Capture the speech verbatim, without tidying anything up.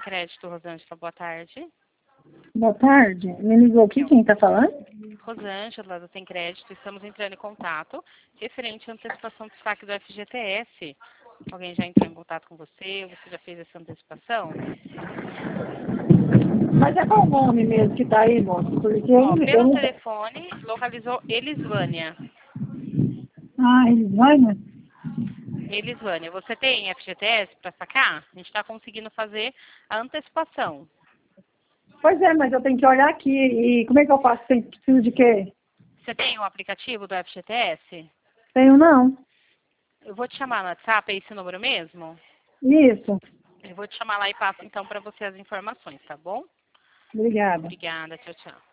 Crédito, Rosângela, boa tarde. Boa tarde. Me ligou aqui, quem está falando? Rosângela, do Tem Crédito, estamos entrando em contato referente à antecipação do saque do F G T S. Alguém já entrou em contato com você? Você já fez essa antecipação? Mas é qual o nome mesmo que está aí, moço? Porque eu, Ó, não- eu pelo não... telefone, localizou Elisvânia. Ah, Elisânia? Elisvânia, você tem F G T S para sacar? A gente está conseguindo fazer a antecipação. Pois é, mas eu tenho que olhar aqui. E como é que eu faço? Tem, preciso de quê? Você tem o aplicativo do F G T S? Tenho não. Eu vou te chamar no WhatsApp, é esse número mesmo? Isso. Eu vou te chamar lá e passo então para você as informações, tá bom? Obrigada. Obrigada, tchau, tchau.